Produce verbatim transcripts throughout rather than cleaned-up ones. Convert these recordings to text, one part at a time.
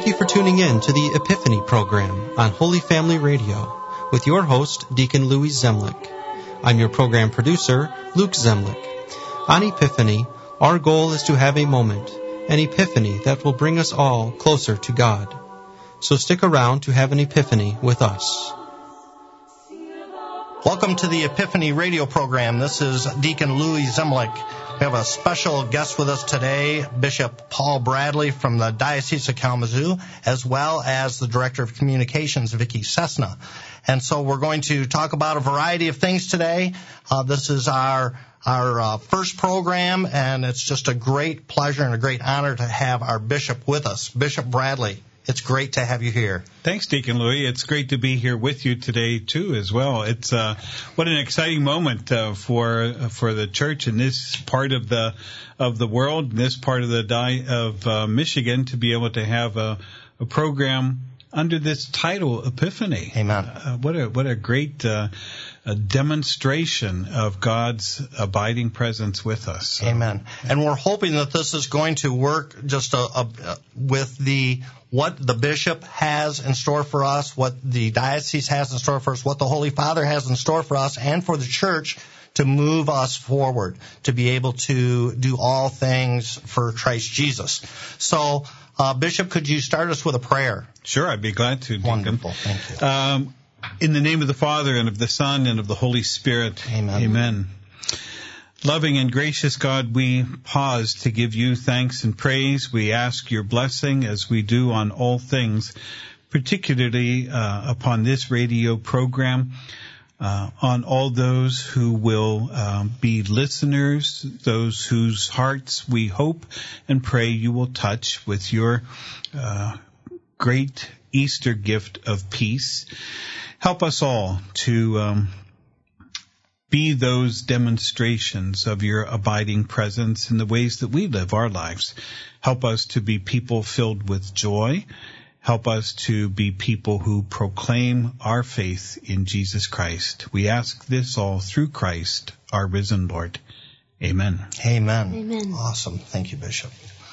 Thank you for tuning in to the Epiphany program on Holy Family Radio with your host, Deacon Louis Zemlich. I'm your program producer, Luke Zemlich. On Epiphany, our goal is to have a moment, an epiphany that will bring us all closer to God. So stick around to have an epiphany with us. Welcome to the Epiphany radio program. This is Deacon Louis Zemlich. We have a special guest with us today, Bishop Paul Bradley from the Diocese of Kalamazoo, as well as the Director of Communications, Vicki Cessna. And so we're going to talk about a variety of things today. Uh, this is our our uh, first program, and it's just a great pleasure and a great honor to have our bishop with us. Bishop Bradley, it's great to have you here. Thanks, Deacon Louis. It's great to be here with you today, too, as well. It's uh, what an exciting moment uh, for uh, for the church in this part of the of the world, in this part of the di- of uh, Michigan, to be able to have a, a program under this title, Epiphany. Amen. Uh, what a what a great uh, a demonstration of God's abiding presence with us. So, Amen. And we're hoping that this is going to work just a, a, with the what the bishop has in store for us, what the diocese has in store for us, what the Holy Father has in store for us, and for the church to move us forward, to be able to do all things for Christ Jesus. So, uh, Bishop, could you start us with a prayer? Sure, I'd be glad to, Deacon. Wonderful. Thank you. Um, in the name of the Father, and of the Son, and of the Holy Spirit. Amen. Amen. Loving and gracious God, we pause to give you thanks and praise. We ask your blessing as we do on all things, particularly uh, upon this radio program, uh, on all those who will uh, be listeners, those whose hearts we hope and pray you will touch with your uh, great Easter gift of peace. Help us all to um, be those demonstrations of your abiding presence in the ways that we live our lives. Help us to be people filled with joy. Help us to be people who proclaim our faith in Jesus Christ. We ask this all through Christ, our risen Lord. Amen. Amen. Amen. Awesome. Thank you, Bishop.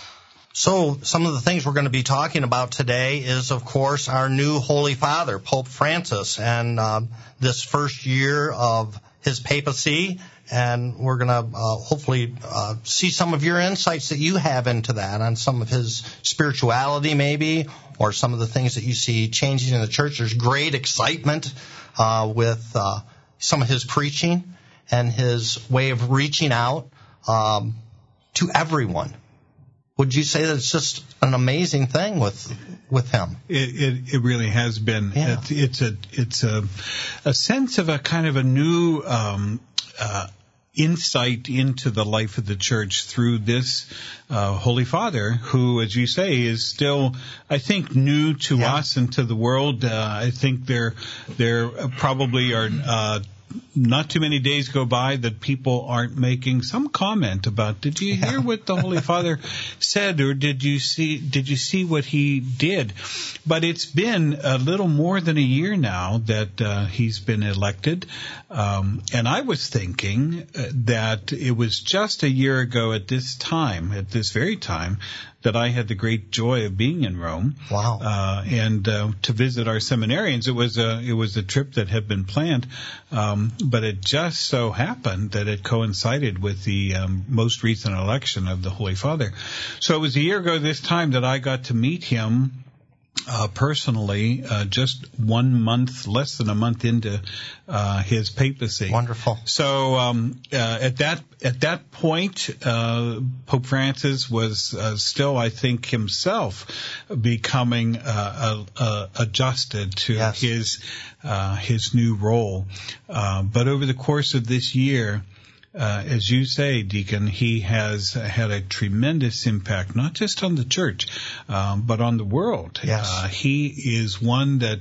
So some of the things we're going to be talking about today is, of course, our new Holy Father, Pope Francis, and uh, this first year of his papacy. And we're going to uh, hopefully uh, see some of your insights that you have into that, on some of his spirituality maybe, or some of the things that you see changing in the church. There's great excitement uh, with uh, some of his preaching and his way of reaching out um, to everyone. Would you say that it's just an amazing thing with with him? It it, it really has been. Yeah. It, it's a it's a a sense of a kind of a new um, uh, insight into the life of the church through this uh, Holy Father, who, as you say, is still, I think, new to yeah. us and to the world. Uh, I think there there probably are. Uh, Not too many days go by that people aren't making some comment about, did you hear what the Holy Father said, or did you see did you see what he did? But it's been a little more than a year now that uh, he's been elected, um, and I was thinking that it was just a year ago at this time, at this very time, that I had the great joy of being in Rome. Wow! Uh, and uh, to visit our seminarians. It was a it was a trip that had been planned, um, but it just so happened that it coincided with the um, most recent election of the Holy Father. So it was a year ago this time that I got to meet him uh, personally, uh, just one month, less than a month into uh, his papacy. Wonderful. So um, uh, at that at that point, uh, Pope Francis was uh, still, I think, himself becoming uh, uh, uh, adjusted to yes. his uh, his new role. Uh, but over the course of this year, Uh, as you say, Deacon, he has had a tremendous impact, not just on the church, um, but on the world. Yes. Uh, he is one that,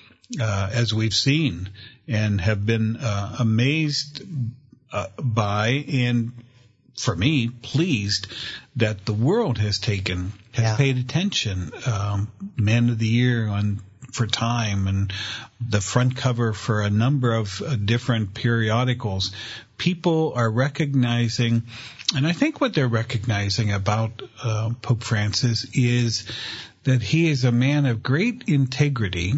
uh, as we've seen and have been uh, amazed uh, by, and for me, pleased that the world has taken, has yeah. paid attention. Um, Man of the Year on for Time, and the front cover for a number of uh, different periodicals. People are recognizing, and I think what they're recognizing about uh, Pope Francis is that he is a man of great integrity.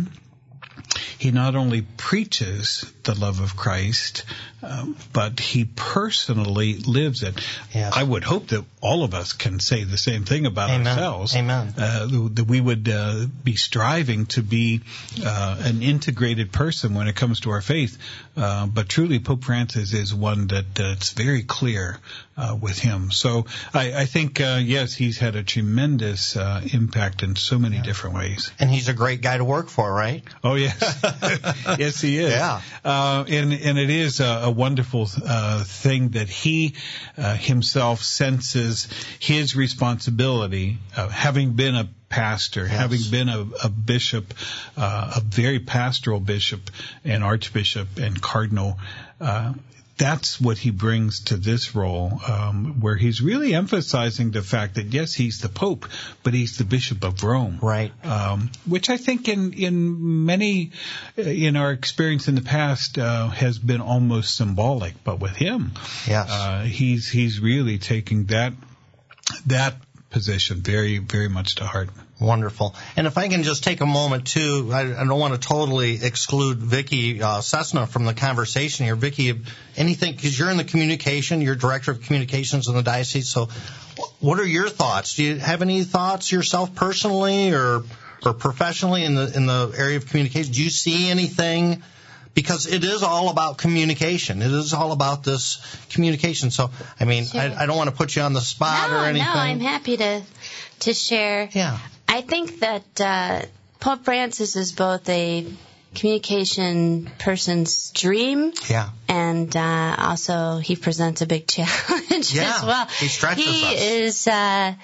He not only preaches the love of Christ, um, but he personally lives it. Yes. I would hope that all of us can say the same thing about Amen. ourselves. Amen. Uh, that we would uh, be striving to be uh, an integrated person when it comes to our faith. Uh, but truly, Pope Francis is one that uh, it's very clear uh, with him. So I, I think, uh, yes, he's had a tremendous uh, impact in so many yeah. different ways. And he's a great guy to work for, right? Oh, yes. Yes, he is. Yeah. Uh, and, and it is a, a wonderful uh, thing that he uh, himself senses his responsibility, uh, having been a pastor, yes. having been a, a bishop, uh, a very pastoral bishop and archbishop and cardinal. Uh, That's what he brings to this role, um, where he's really emphasizing the fact that, yes, he's the Pope, but he's the Bishop of Rome. Right. Um, which I think in, in many, uh, in our experience in the past, uh, has been almost symbolic. But with him, yes. uh, he's, he's really taking that, that position very, very much to heart. Wonderful. And if I can just take a moment, too, I, I don't want to totally exclude Vicki uh, Cessna from the conversation here. Vicki, anything, because you're in the communication, you're Director of Communications in the diocese, so what are your thoughts? Do you have any thoughts yourself personally or or professionally in the in the area of communication? Do you see anything? Because it is all about communication. It is all about this communication. So, I mean, sure. I, I don't want to put you on the spot no, or anything. No, I'm happy to to share. Yeah. I think that uh, Pope Francis is both a communication person's dream, yeah, and uh, also he presents a big challenge yeah, as well. He stretches he us. is uh,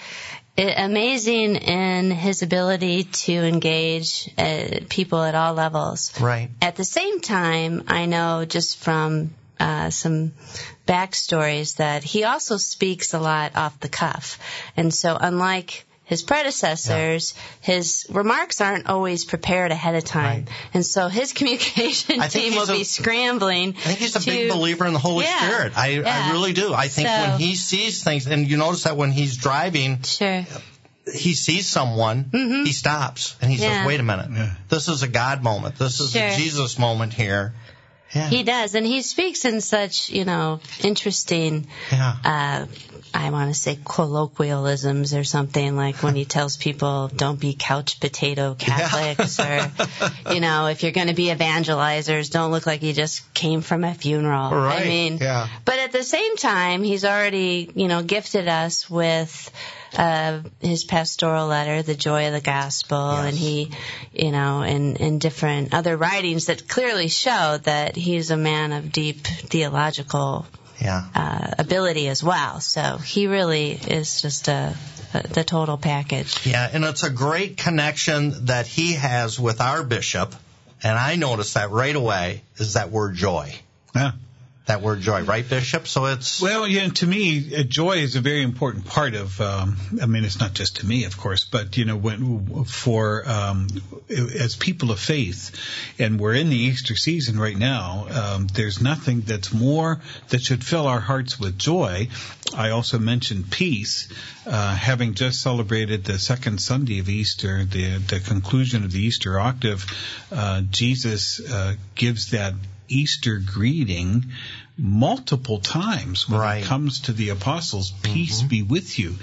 amazing in his ability to engage uh, people at all levels. Right. At the same time, I know just from uh, some backstories that he also speaks a lot off the cuff, and so unlike his predecessors, yeah. his remarks aren't always prepared ahead of time. Right. And so his communication team will a, be scrambling. I think he's a to, big believer in the Holy yeah, Spirit. I, yeah. I really do. I think so, when he sees things, and you notice that when he's driving, sure. he sees someone, mm-hmm. he stops, and he yeah. says, wait a minute, yeah. this is a God moment. This is sure. a Jesus moment here. Yeah. He does, and he speaks in such, you know, interesting, yeah. uh, I want to say colloquialisms or something, like when he tells people, don't be couch potato Catholics, yeah. or, you know, if you're going to be evangelizers, don't look like you just came from a funeral. Right. I mean, yeah. but at the same time, he's already, you know, gifted us with Uh, his pastoral letter, The Joy of the Gospel, yes. and he, you know, and, and different other writings that clearly show that he's a man of deep theological yeah. uh, ability as well. So he really is just a, a the total package. Yeah, and it's a great connection that he has with our bishop, and I noticed that right away, is that word joy. Yeah. That word joy, right, Bishop? So it's... Well, yeah, to me, uh, joy is a very important part of, um, I mean, it's not just to me, of course, but, you know, when, for, um, as people of faith, and we're in the Easter season right now, um, there's nothing that's more, that should fill our hearts with joy. I also mentioned peace, uh, having just celebrated the second Sunday of Easter, the, the conclusion of the Easter octave, uh, Jesus, uh, gives that Easter greeting multiple times when right. it comes to the apostles, peace mm-hmm. be with you.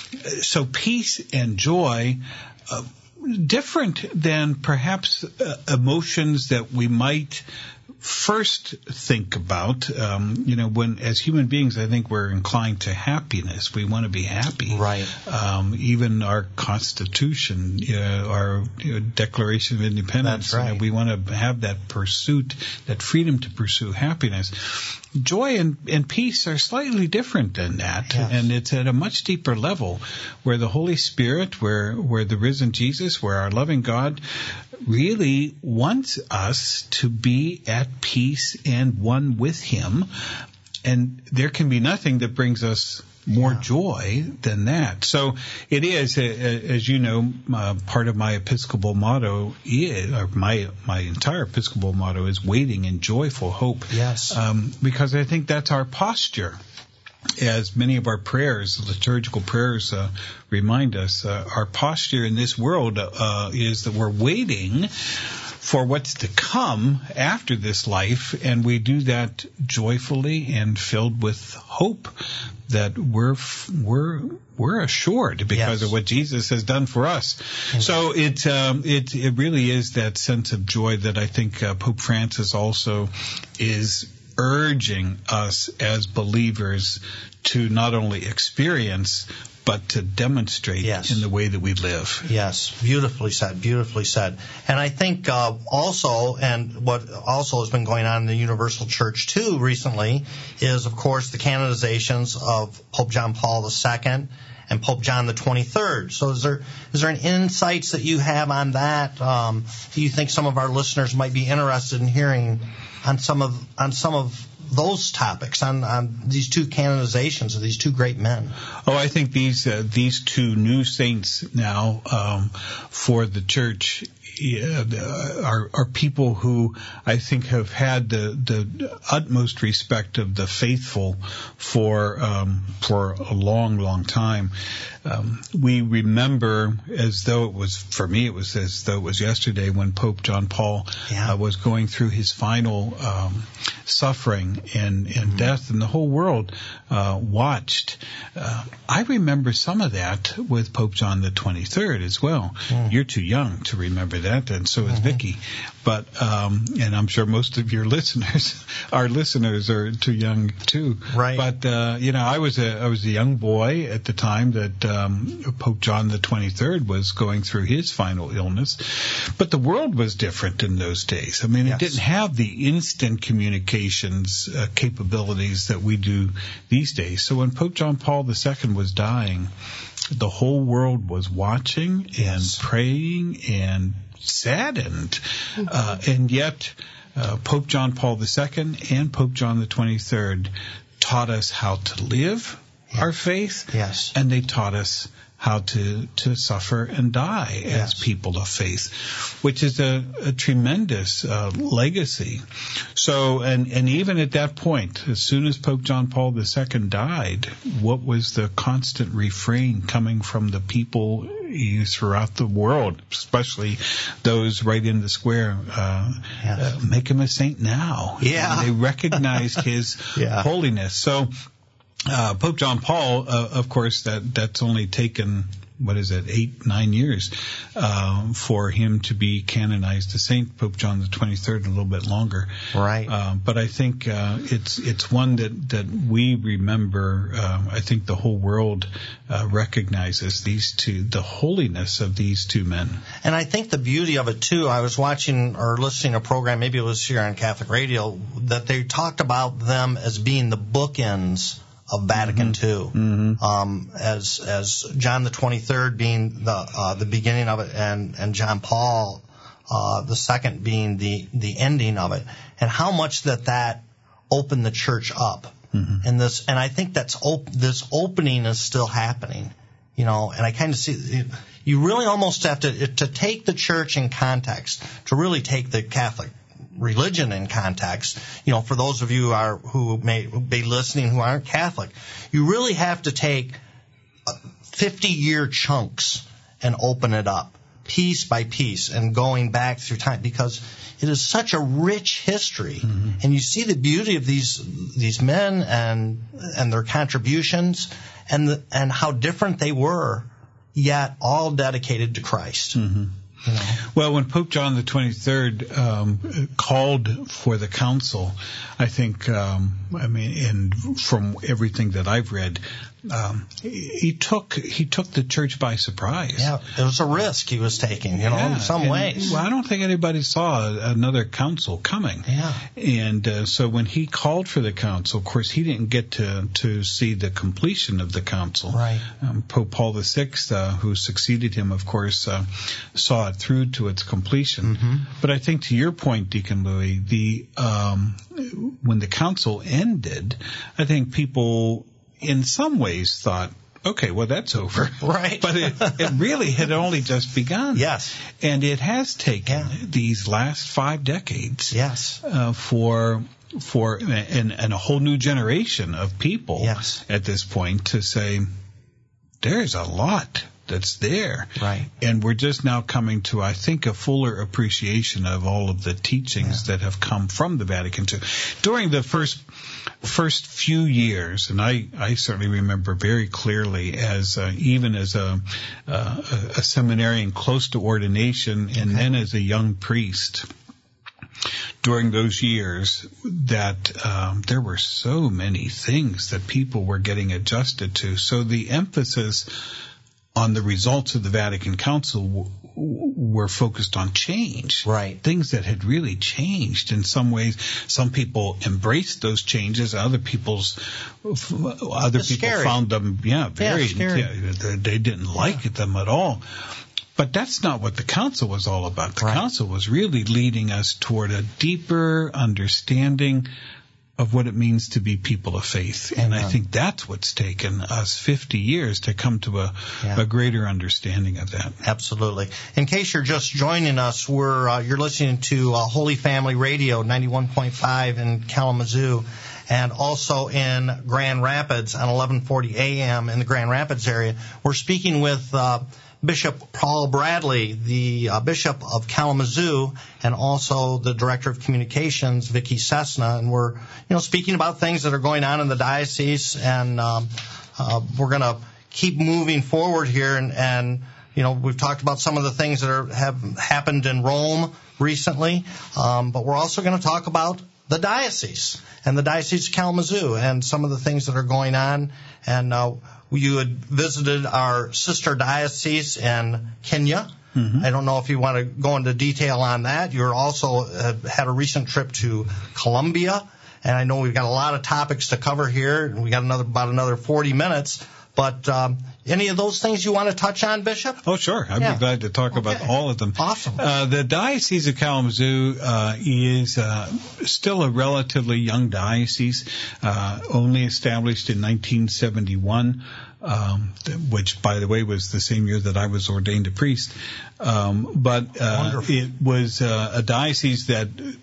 So peace and joy, uh, different than perhaps uh, emotions that we might first think about. Um, you know, when as human beings, I think we're inclined to happiness. We want to be happy. Right. Um, even our Constitution, uh, our you know, Declaration of Independence, That's right. you know, we want to have that pursuit, that freedom to pursue happiness. Joy and, and peace are slightly different than that, yes. and it's at a much deeper level, where the Holy Spirit, where where the risen Jesus, where our loving God really wants us to be at peace and one with Him, and there can be nothing that brings us more yeah. joy than that. So it is, as you know, uh, part of my Episcopal motto is, or my my entire Episcopal motto is waiting in joyful hope. Yes. Um, because I think that's our posture as many of our prayers, liturgical prayers, uh, remind us, uh, our posture in this world uh, is that we're waiting for what's to come after this life, and we do that joyfully and filled with hope that we're we're we're assured because yes. of what Jesus has done for us. Mm-hmm. So it um, it it really is that sense of joy that I think uh, Pope Francis also is urging us as believers to not only experience but to demonstrate yes. in the way that we live. Yes, beautifully said, beautifully said. And I think uh, also, and what also has been going on in the Universal Church too recently, is of course the canonizations of Pope John Paul the Second and Pope John the twenty-third. So is there is there any insights that you have on that? Um, do you think some of our listeners might be interested in hearing on some of on some of those topics, on, on these two canonizations of these two great men? Oh, I think these uh, these two new saints now um, for the Church yeah, are, are people who I think have had the, the utmost respect of the faithful for um, for a long, long time. Um, we remember as though it was, for me, it was as though it was yesterday when Pope John Paul yeah. uh, was going through his final um, suffering and, and mm-hmm. death, and the whole world uh, watched. Uh, I remember some of that with Pope John the twenty-third as well. Mm. You're too young to remember that, and so is mm-hmm. Vicky. But um, and I'm sure most of your listeners, our listeners, are too young too. Right. But uh, you know, I was a I was a young boy at the time that um, Pope John the twenty-third was going through his final illness. But the world was different in those days. I mean, yes. it didn't have the instant communications uh, capabilities that we do these days. So when Pope John Paul the Second was dying, the whole world was watching and yes. praying and saddened, uh, and yet uh, Pope John Paul the Second and Pope John the twenty-third taught us how to live yes. our faith, yes. and they taught us how to, to suffer and die yes. as people of faith, which is a, a tremendous uh, legacy. So, and, and even at that point, as soon as Pope John Paul the Second died, what was the constant refrain coming from the people throughout the world, especially those right in the square? Uh, yes. uh, make him a saint now. Yeah. And they recognized his yeah. holiness. So, Uh, Pope John Paul, uh, of course, that that's only taken, what is it, eight, nine years uh, for him to be canonized a saint. Pope John the twenty-third, a little bit longer. Right. Uh, but I think uh, it's it's one that, that we remember. Uh, I think the whole world uh, recognizes these two, the holiness of these two men. And I think the beauty of it, too, I was watching or listening to a program, maybe it was here on Catholic Radio, that they talked about them as being the bookends of Vatican mm-hmm. two, mm-hmm. um, as as John the twenty-third being the uh, the beginning of it, and and John Paul uh, the second being the the ending of it, and how much that that opened the church up, mm-hmm. and this, and I think that's op- this opening is still happening, you know, and I kind of see you really almost have to to take the church in context, to really take the Catholic religion in context. You know, for those of you who are who may be listening who aren't Catholic, you really have to take fifty-year chunks and open it up piece by piece and going back through time, because it is such a rich history, mm-hmm. and you see the beauty of these these men and and their contributions and the, and how different they were, yet all dedicated to Christ. Mm-hmm. You know? Well, when Pope John the twenty-third um, called for the council, I think, um, I mean, and from everything that I've read, um, he took he took the church by surprise. Yeah, it was a risk he was taking, you know, yeah, in some and, ways. Well, I don't think anybody saw another council coming. Yeah. And uh, so when he called for the council, of course, he didn't get to, to see the completion of the council. Right. Um, Pope Paul the Sixth, uh, who succeeded him, of course, uh, saw it through to its completion. Mm-hmm. But I think to your point, Deacon Louis, the um, when the council ended, I think people in some ways thought, okay, well, that's over. Right. But it, it really had only just begun. Yes. And it has taken Yeah. these last five decades Yes. uh, for for and, and a whole new generation of people Yes. at this point to say, there's a lot that's there. Right. And we're just now coming to, I think, a fuller appreciation of all of the teachings yeah. that have come from the Vatican two. During the first first few years, and I, I certainly remember very clearly as uh, even as a, uh, a seminarian close to ordination and okay. then as a young priest, during those years that um, there were so many things that people were getting adjusted to. So the emphasis on the results of the Vatican Council w- w- were focused on change. Right. Things that had really changed in some ways. Some people embraced those changes. Other people's, other it's people scary. found them, yeah, very, yeah, scary. Yeah, they didn't like yeah. them at all. But that's not what the council was all about. The right. council was really leading us toward a deeper understanding of what it means to be people of faith. Amen. And I think that's what's taken us fifty years to come to a, yeah. a greater understanding of that. Absolutely. In case you're just joining us, we're uh, you're listening to uh, Holy Family Radio, ninety-one point five in Kalamazoo, and also in Grand Rapids on eleven forty a.m. in the Grand Rapids area. We're speaking with uh, Bishop Paul Bradley, the uh, Bishop of Kalamazoo, and also the Director of Communications, Vicki Cessna, and we're, you know, speaking about things that are going on in the diocese, and um, uh, we're going to keep moving forward here, and, and you know, we've talked about some of the things that are, have happened in Rome recently, um, but we're also going to talk about the diocese and the Diocese of Kalamazoo and some of the things that are going on, and uh, you had visited our sister diocese in Kenya. Mm-hmm. I don't know if you want to go into detail on that. You're also uh, had a recent trip to Colombia, and I know we've got a lot of topics to cover here, and we got another about another forty minutes. But um, any of those things you want to touch on, Bishop? Oh, sure. I'd yeah. be glad to talk okay. about all of them. Awesome. Uh, the Diocese of Kalamazoo uh, is uh, still a relatively young diocese, uh, only established in nineteen seventy-one. Um, which, by the way, was the same year that I was ordained a priest. Um, but uh, it was uh, a diocese that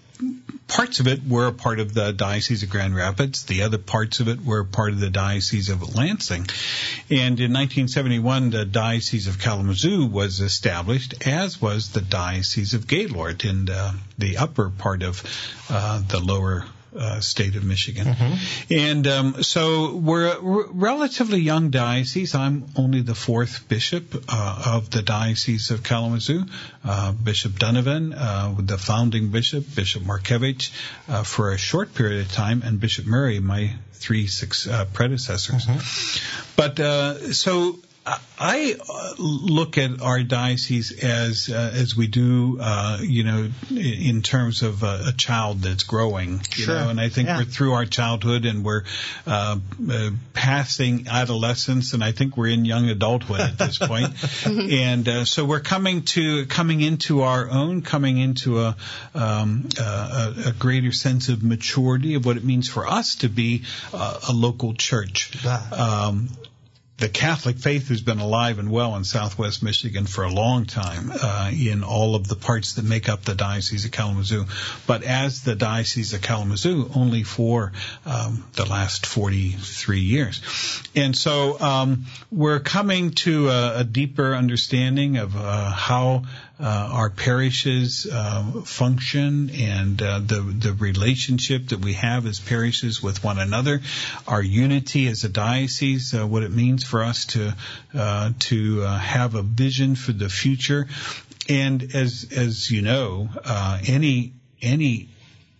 parts of it were a part of the Diocese of Grand Rapids. The other parts of it were part of the Diocese of Lansing. And in nineteen seventy-one, the Diocese of Kalamazoo was established, as was the Diocese of Gaylord in uh, the upper part of uh, the lower Uh, state of Michigan. Mm-hmm. And um, so we're a r- relatively young diocese. I'm only the fourth bishop uh, of the Diocese of Kalamazoo. Uh, Bishop Donovan, uh, the founding bishop, Bishop Markevich, uh, for a short period of time, and Bishop Murray, my three six uh, predecessors. Mm-hmm. But uh, so I look at our diocese as uh, as we do, uh, you know, in terms of a, a child that's growing, you sure. know, and I think yeah. we're through our childhood and we're uh, uh, passing adolescence, and I think we're in young adulthood at this point. And uh, so we're coming to coming into our own, coming into a, um, a, a greater sense of maturity of what it means for us to be uh, a local church. Um, The Catholic faith has been alive and well in Southwest Michigan for a long time uh, in all of the parts that make up the Diocese of Kalamazoo. But as the Diocese of Kalamazoo, only for um, the last forty-three years. And so um, we're coming to a, a deeper understanding of uh, how uh, our parishes uh, function and uh, the, the relationship that we have as parishes with one another, our unity as a diocese, uh, what it means for us to uh, to uh, have a vision for the future. And as as you know, uh, any any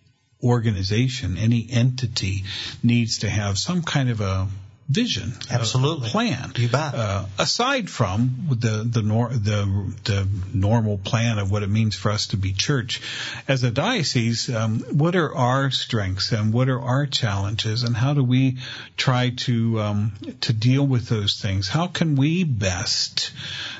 organization, any entity needs to have some kind of a vision, absolutely, a plan. You bet. Uh, aside from the the, nor, the the normal plan of what it means for us to be church, as a diocese, um, what are our strengths and what are our challenges, and how do we try to um, to deal with those things? How can we best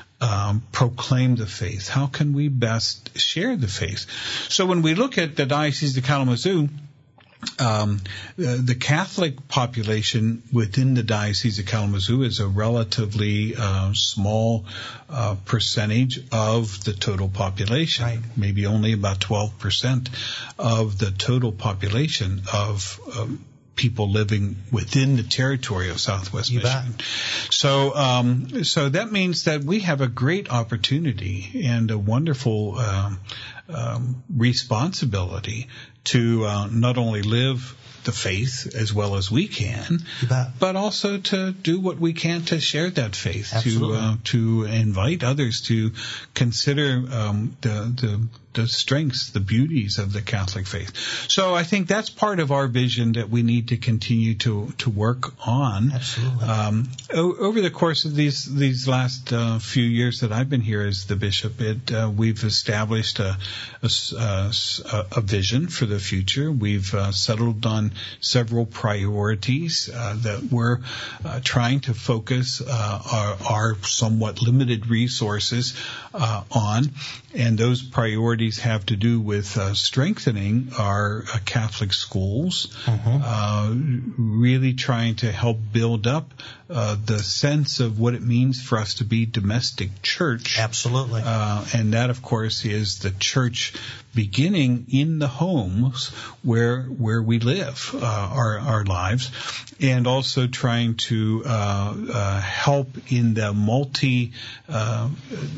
Um, proclaim the faith? How can we best share the faith? So when we look at the Diocese of Kalamazoo, Um, the, the Catholic population within the Diocese of Kalamazoo is a relatively uh, small uh, percentage of the total population. Right. Maybe only about twelve percent of the total population of um, people living within the territory of Southwest You Michigan. bet. So, um, so that means that we have a great opportunity and a wonderful um, um, responsibility to uh, not only live the faith as well as we can, You bet. but also to do what we can to share that faith, Absolutely. to uh, to invite others to consider um, the the the strengths, the beauties of the Catholic faith. So I think that's part of our vision that we need to continue to to work on. Absolutely. Um, o- over the course of these these last uh, few years that I've been here as the bishop, it uh, we've established a, a, a, a vision for the future. We've uh, settled on several priorities uh, that we're uh, trying to focus uh, our, our somewhat limited resources uh, on, and those priorities have to do with uh, strengthening our uh, Catholic schools, Mm-hmm. uh, really trying to help build up uh, the sense of what it means for us to be domestic church. Absolutely. Uh, and that, of course, is the church beginning in the homes where where we live uh, our our lives, and also trying to uh, uh, help in the multi uh,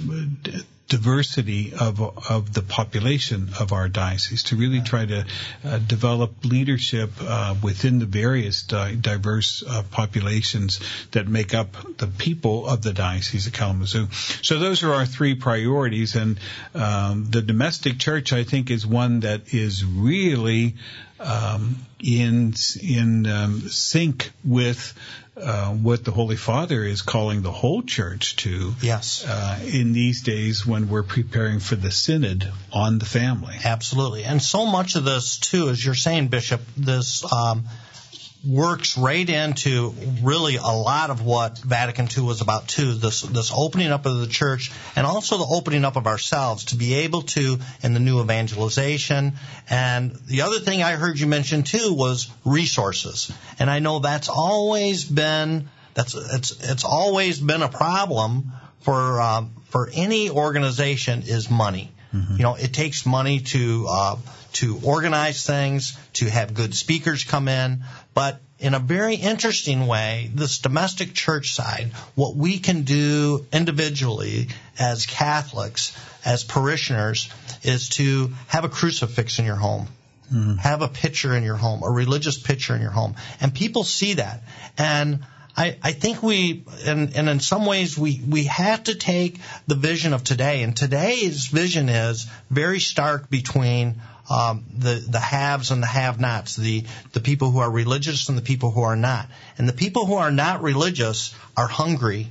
diversity of of the population of our diocese, to really try to uh, develop leadership uh, within the various di- diverse uh, populations that make up the people of the Diocese of Kalamazoo. So those are our three priorities, and um, the domestic church, I think, is one that is really um, in in um, sync with Uh, what the Holy Father is calling the whole church to. Yes. Uh, in these days when we're preparing for the synod on the family. Absolutely. And so much of this, too, as you're saying, Bishop, this um, works right into really a lot of what Vatican Two was about, too, this this opening up of the church and also the opening up of ourselves to be able to, in the new evangelization. And the other thing I heard you mention, too, was resources. And I know that's always been that's it's it's always been a problem for um, for any organization is money. Mm-hmm. You know, it takes money to uh, to organize things, to have good speakers come in. But in a very interesting way, this domestic church side, what we can do individually as Catholics, as parishioners, is to have a crucifix in your home. Mm-hmm. Have a picture in your home, a religious picture in your home. And people see that. And I, I think we, and, and in some ways, we, we have to take the vision of today. And today's vision is very stark between um, the, the haves and the have-nots, the, the people who are religious and the people who are not. And the people who are not religious are hungry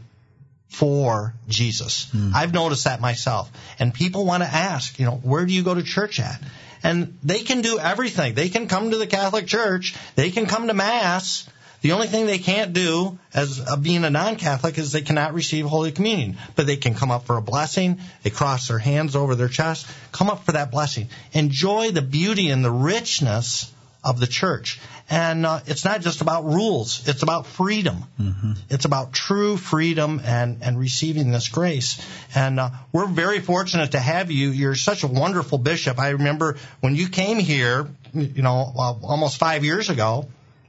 for Jesus. Mm. I've noticed that myself. And people want to ask, you know, where do you go to church at? And they can do everything. They can come to the Catholic Church. They can come to Mass. The only thing they can't do as uh, being a non-Catholic is they cannot receive Holy Communion. But they can come up for a blessing. They cross their hands over their chest. Come up for that blessing. Enjoy the beauty and the richness of the church. And uh, it's not just about rules. It's about freedom. Mm-hmm. It's about true freedom and, and receiving this grace. And uh, we're very fortunate to have you. You're such a wonderful bishop. I remember when you came here, you know, uh, almost five years ago,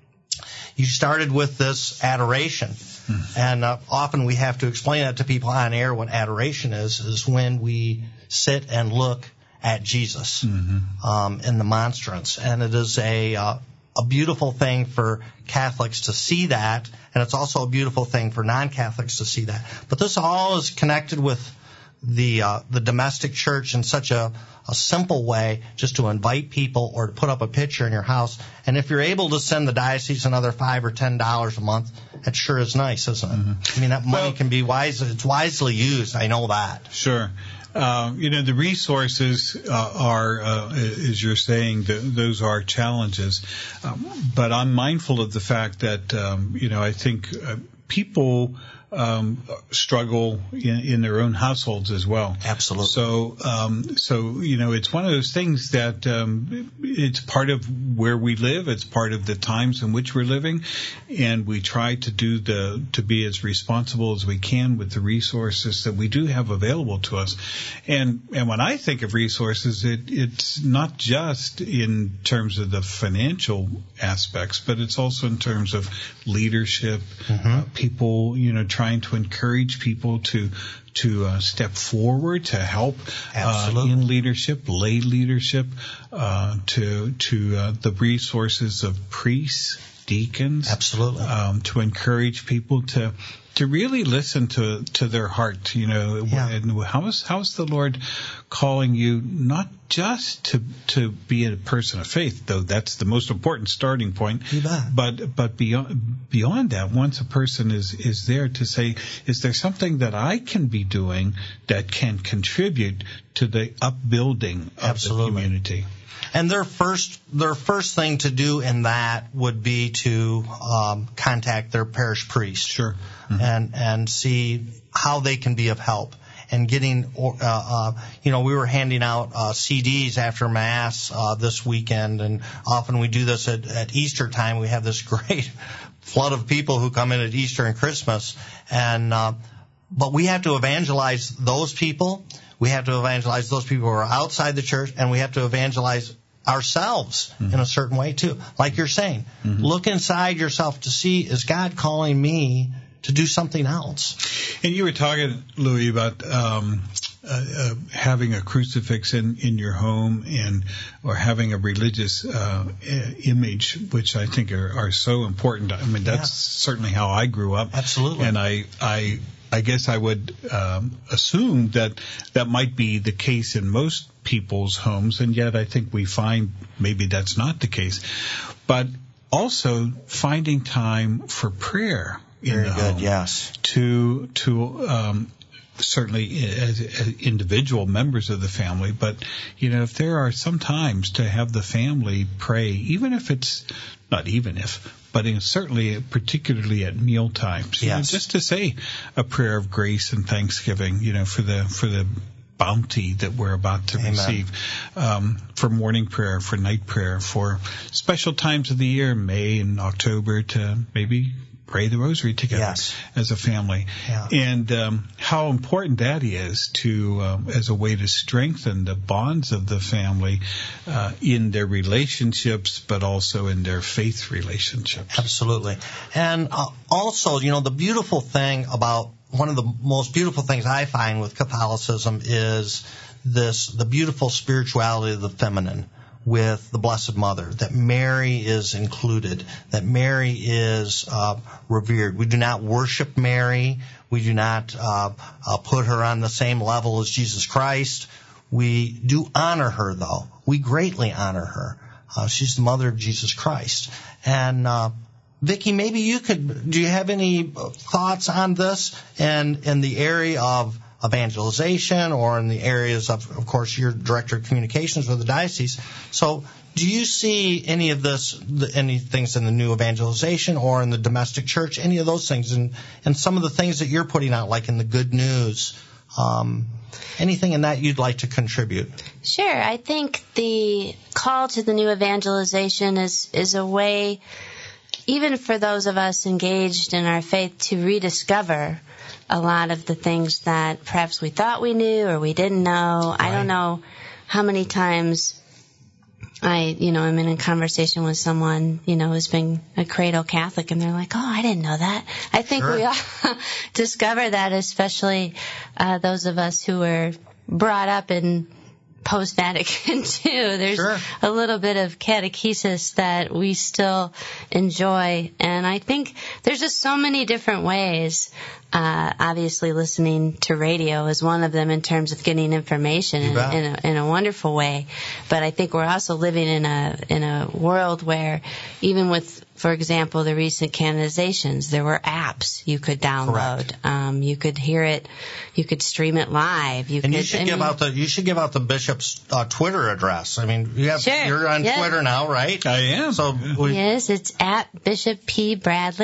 you started with this adoration. Mm. And uh, often we have to explain that to people on air. What adoration is, is when we sit and look at Jesus mm-hmm. um, in the monstrance. And it is a uh, a beautiful thing for Catholics to see that, and it's also a beautiful thing for non-Catholics to see that. But this all is connected with the uh, the domestic church in such a, a simple way, just to invite people or to put up a picture in your house. And if you're able to send the diocese another five or ten dollars a month, that sure is nice, isn't it? Mm-hmm. I mean, that money well, can be wise. It's wisely used. I know that. Sure. Uh, you know, the resources uh, are, uh, as you're saying, the, those are challenges. Um, but I'm mindful of the fact that, um, you know, I think uh, people um, struggle in, in their own households as well. Absolutely. So, um, so you know, it's one of those things that um, it's part of where we live. It's part of the times in which we're living, and we try to do the to be as responsible as we can with the resources that we do have available to us. And and when I think of resources, it it's not just in terms of the financial aspects, but it's also in terms of leadership, mm-hmm. uh, people, you know, trying to encourage people to to uh, step forward to help uh, in leadership, lay leadership, uh, to to uh, the resources of priests, deacons, absolutely, um, to encourage people to to really listen to to their heart. You know, yeah. and how is how is the Lord calling you not just to to be a person of faith, though that's the most important starting point, but but beyond beyond that, once a person is is there to say, is there something that I can be doing that can contribute to the upbuilding of Absolutely. the community? And their first their first thing to do in that would be to um, contact their parish priest, sure, mm-hmm. and and see how they can be of help. And getting, uh, uh, you know, we were handing out uh, C Ds after Mass uh, this weekend, and often we do this at, at Easter time. We have this great flood of people who come in at Easter and Christmas, and uh, but we have to evangelize those people. We have to evangelize those people who are outside the church, and we have to evangelize ourselves mm-hmm. in a certain way too. Like you're saying, mm-hmm. look inside yourself to see, is God calling me to do something else? And you were talking, Louis, about um, uh, uh, having a crucifix in, in your home, and or having a religious uh, image, which I think are, are so important. I mean, that's yeah. certainly how I grew up. Absolutely. And I, I, I guess I would um, assume that that might be the case in most people's homes, and yet I think we find maybe that's not the case. But also finding time for prayer. In Very the good, home, yes. To to um, certainly as, as individual members of the family, but you know, if there are some times to have the family pray, even if it's not even if, but in, certainly particularly at meal times, you yes. know, just to say a prayer of grace and thanksgiving, you know, for the for the bounty that we're about to Amen. receive, um, for morning prayer, for night prayer, for special times of the year, May and October, to maybe pray the rosary together yes. as a family. Yeah. And um, how important that is to um, as a way to strengthen the bonds of the family uh, in their relationships, but also in their faith relationships. Absolutely. And uh, also, you know, the beautiful thing about, one of the most beautiful things I find with Catholicism is this, the beautiful spirituality of the feminine with the Blessed Mother, that Mary is included, that Mary is uh, revered. We do not worship Mary. We do not uh, uh, put her on the same level as Jesus Christ. We do honor her, though. We greatly honor her. Uh, she's the mother of Jesus Christ. And uh, Vicki, maybe you could, do you have any thoughts on this and in the area of evangelization, or in the areas of, of course, you're director of communications with the diocese. So do you see any of this, any things in the new evangelization or in the domestic church, any of those things, and, and some of the things that you're putting out, like in the good news, um, anything in that you'd like to contribute? Sure. I think the call to the new evangelization is, is a way, even for those of us engaged in our faith, to rediscover a lot of the things that perhaps we thought we knew or we didn't know. Right. I don't know how many times I, you know, I'm in a conversation with someone, you know, who's been a cradle Catholic, and they're like, oh, I didn't know that. I think sure. we all discover that, especially uh, those of us who were brought up in post-Vatican two. There's sure. a little bit of catechesis that we still enjoy. And I think there's just so many different ways. Uh, obviously, listening to radio is one of them in terms of getting information in, in, a, in a wonderful way. But I think we're also living in a in a world where, even with, for example, the recent canonizations, there were apps you could download. Um, you could hear it, you could stream it live. You and could, you should I give mean, out the you should give out the bishop's uh, Twitter address. I mean, you have sure, you're on yeah. Twitter now, right? I am. So we, yes, it's at Bishop P. Bradley.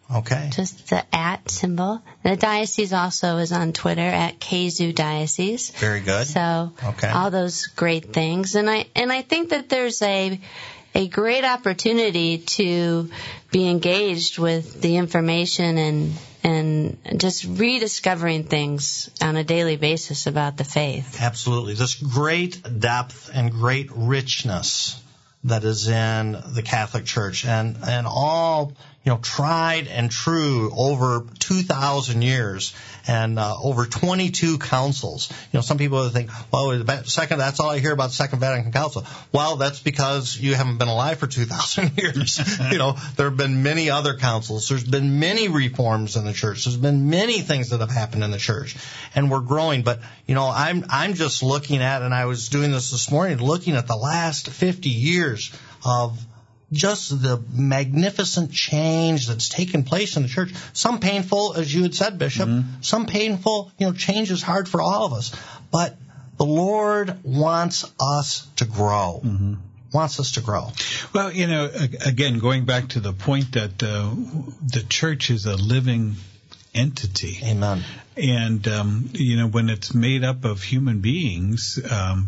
Okay. Just the at symbol. The diocese also is on Twitter at K Z U Diocese. Very good. So okay. all those great things. And I and I think that there's a a great opportunity to be engaged with the information and and just rediscovering things on a daily basis about the faith. Absolutely. This great depth and great richness that is in the Catholic Church, and, and all, you know, tried and true over two thousand years, and uh, over twenty-two councils. You know, some people think, well, the second, that's all I hear about the Second Vatican Council. Well, that's because you haven't been alive for two thousand years. You know, there have been many other councils. There's been many reforms in the church. There's been many things that have happened in the church, and we're growing. But, you know, I'm I'm just looking at, and I was doing this this morning, looking at the last fifty years of just the magnificent change that's taken place in the church. Some painful, as you had said, Bishop. Mm-hmm. Some painful, you know, change is hard for all of us. But the Lord wants us to grow. Mm-hmm. Wants us to grow. Well, you know, again, going back to the point that uh, the church is a living entity. Amen. And, um, you know, when it's made up of human beings, um,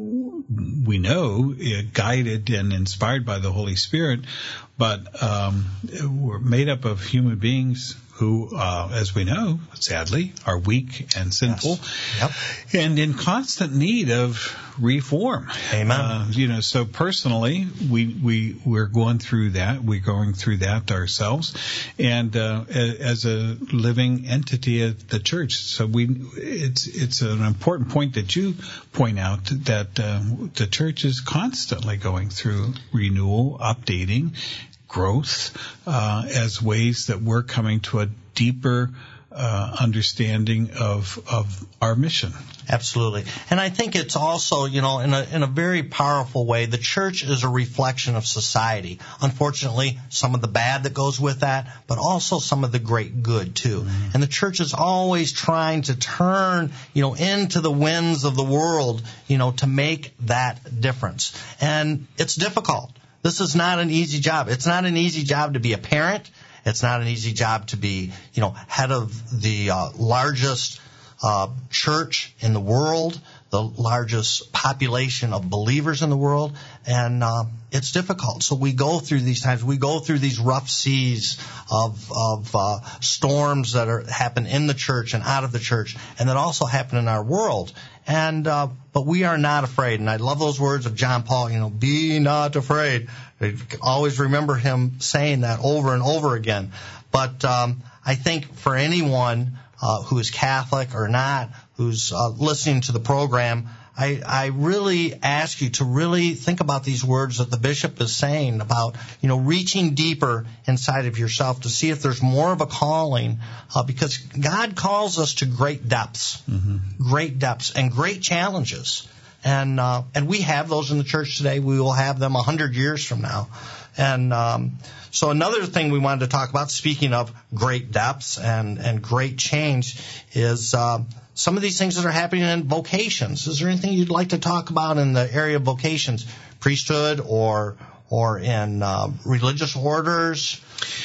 we know, uh, guided and inspired by the Holy Spirit, but um, we're made up of human beings who, uh, as we know, sadly, are weak and sinful, yes. Yep. and in constant need of reform. Amen. Uh, you know, so personally, we we we're going through that. We're going through that ourselves, and uh, as a living entity at the church. So we, it's it's an important point that you point out that uh, the church is constantly going through renewal, updating, growth, uh, as ways that we're coming to a deeper uh, understanding of of our mission. Absolutely. And I think it's also, you know, in a in a very powerful way, the church is a reflection of society. Unfortunately, some of the bad that goes with that, but also some of the great good too. Mm-hmm. And the church is always trying to turn, you know, into the winds of the world, you know, to make that difference. And it's difficult. This is not an easy job. It's not an easy job to be a parent. It's not an easy job to be, you know, head of the uh, largest uh, church in the world, the largest population of believers in the world, and uh, it's difficult. So we go through these times. We go through these rough seas of of uh, storms that are happen in the church and out of the church, and that also happen in our world. And uh, but we are not afraid. And I love those words of John Paul. You know, be not afraid. I always remember him saying that over and over again. But um, I think for anyone uh, who is Catholic or not, who's uh, listening to the program, I, I really ask you to really think about these words that the bishop is saying about, you know, reaching deeper inside of yourself to see if there's more of a calling, uh, because God calls us to great depths, mm-hmm. great depths and great challenges. And uh, and we have those in the church today. We will have them a hundred years from now. And um, so another thing we wanted to talk about, speaking of great depths and, and great change, is uh, some of these things that are happening in vocations. Is there anything you'd like to talk about in the area of vocations, priesthood or or in uh, religious orders?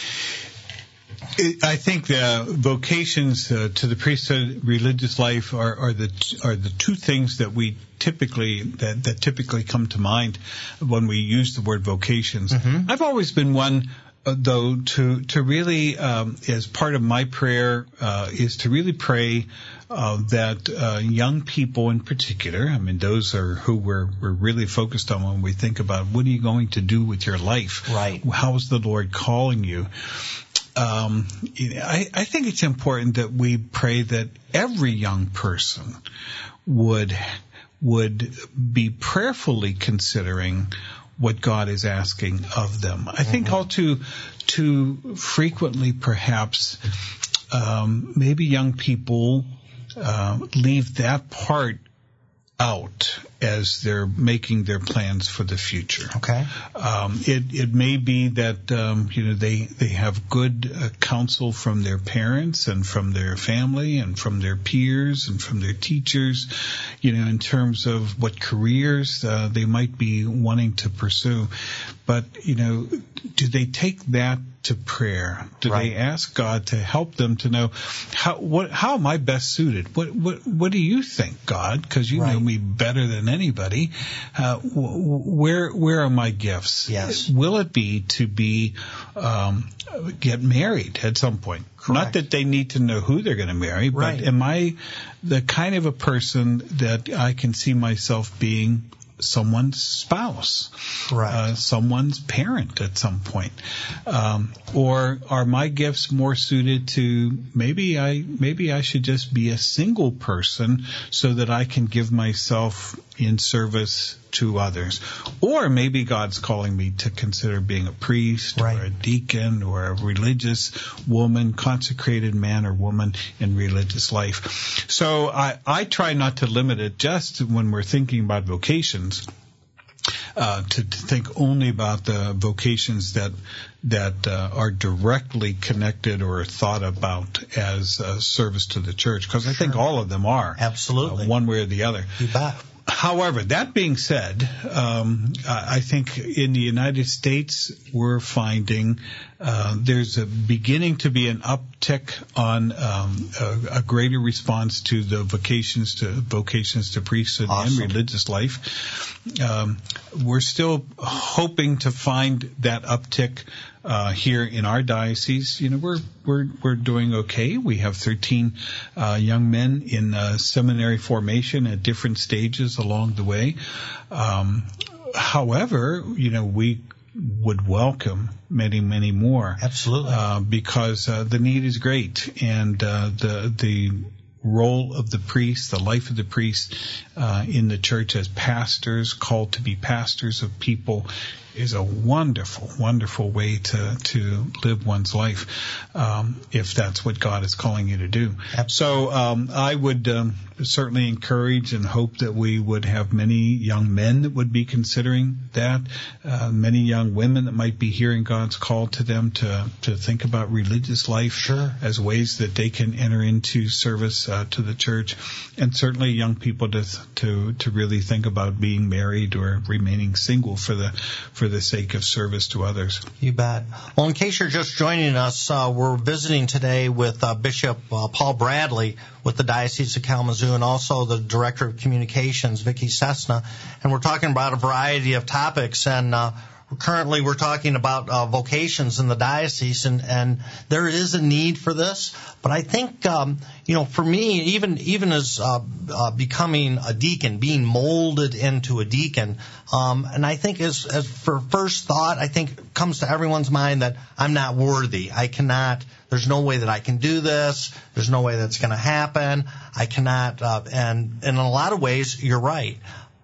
I think the vocations uh, to the priesthood, religious life are, are the are the two things that we typically that, that typically come to mind when we use the word vocations. Mm-hmm. I've always been one, uh, though, to to really, um, as part of my prayer, uh, is to really pray uh, that uh, young people in particular, I mean, those are who we're we're really focused on when we think about what are you going to do with your life? Right. How is the Lord calling you? Um, I, I think it's important that we pray that every young person would would be prayerfully considering what God is asking of them. I think mm-hmm. all too too frequently, perhaps, um, maybe young people uh, leave that part out as they're making their plans for the future. Okay. Um, it, it may be that, um, you know, they, they have good uh, counsel from their parents and from their family and from their peers and from their teachers, you know, in terms of what careers uh, they might be wanting to pursue. But, you know, do they take that to prayer? Do Right. they ask God to help them to know how what how am I best suited? What what what do you think, God? Because you Right. know me better than anybody. Uh, where where are my gifts? Yes. Will it be to be um, get married at some point? Correct. Not that they need to know who they're going to marry, but Right. am I the kind of a person that I can see myself being someone's spouse, Right. uh, someone's parent at some point, um, or are my gifts more suited to maybe I maybe I should just be a single person so that I can give myself in service to others, or maybe God's calling me to consider being a priest Right. or a deacon or a religious woman, consecrated man or woman in religious life. So I, I try not to limit it just when we're thinking about vocations, uh, to, to think only about the vocations that that uh, are directly connected or thought about as a service to the church, because I Sure. think all of them are, Absolutely. uh, one way or the other. You bet. However, that being said, um, I think in the United States we're finding uh, there's a beginning to be an uptick on um, a, a greater response to the vocations to vocations to priesthood Awesome. and religious life. Um, we're still hoping to find that uptick uh, here in our diocese. You know, we're we're we're doing okay. We have thirteen uh, young men in uh, seminary formation at different stages along the way. Um, however, you know, we would welcome many, many more. Absolutely. Uh, because uh, the need is great, and uh, the the role of the priest, the life of the priest uh, in the church as pastors, called to be pastors of people, is a wonderful, wonderful way to, to live one's life, um, if that's what God is calling you to do. Absolutely. So um, I would um, certainly encourage and hope that we would have many young men that would be considering that, uh, many young women that might be hearing God's call to them to, to think about religious life Sure. as ways that they can enter into service uh, to the church, and certainly young people to to to really think about being married or remaining single for the for the sake of service to others. You bet. Well, in case you're just joining us, uh, we're visiting today with uh, Bishop uh, Paul Bradley with the Diocese of Kalamazoo, and also the Director of Communications, Vicki Cessna, and we're talking about a variety of topics, and uh, currently we're talking about uh, vocations in the diocese, and, and there is a need for this. But I think, um, you know, for me, even even as uh, uh, becoming a deacon, being molded into a deacon, um, and I think as, as for first thought, I think it comes to everyone's mind that I'm not worthy. I cannot, there's no way that I can do this. There's no way that's going to happen. I cannot, uh, and, and in a lot of ways, you're right.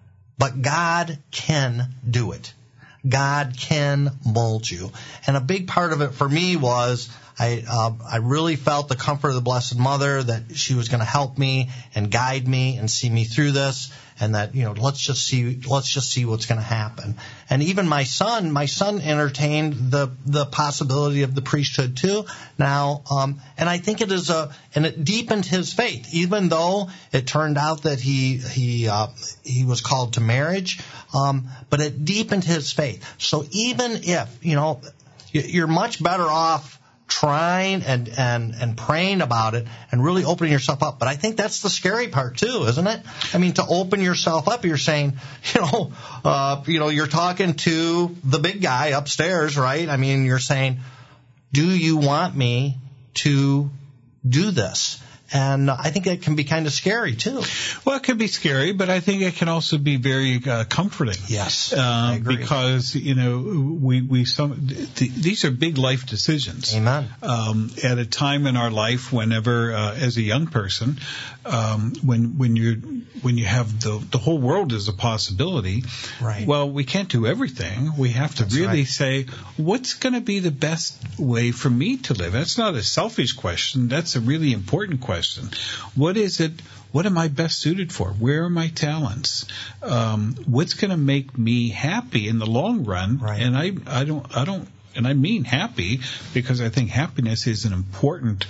But God can do it. God can mold you. And a big part of it for me was I uh, I really felt the comfort of the Blessed Mother, that she was going to help me and guide me and see me through this, and that, you know, let's just see let's just see what's going to happen. And even my son, my son entertained the the possibility of the priesthood too now, um, and I think it is a and it deepened his faith, even though it turned out that he he uh, he was called to marriage, um, but it deepened his faith. So even if, you know, you're much better off trying and, and, and praying about it and really opening yourself up. But I think that's the scary part too, isn't it? I mean, to open yourself up, you're saying, you know, uh, you know, you're talking to the big guy upstairs, right? I mean, you're saying, do you want me to do this? And I think it can be kind of scary too. Well, it can be scary, but I think it can also be very uh, comforting. Yes, uh, I agree. Because, you know, we we some th- these are big life decisions. Amen. Um, at a time in our life, whenever uh, as a young person, um, when when you when you have the the whole world is a possibility. Right. Well, we can't do everything. We have to That's really right. say, what's going to be the best way for me to live? That's not a selfish question. That's a really important question. What is it? What am I best suited for? Where are my talents? Um, what's going to make me happy in the long run? Right. And I, I don't, I don't, and I mean happy, because I think happiness is an important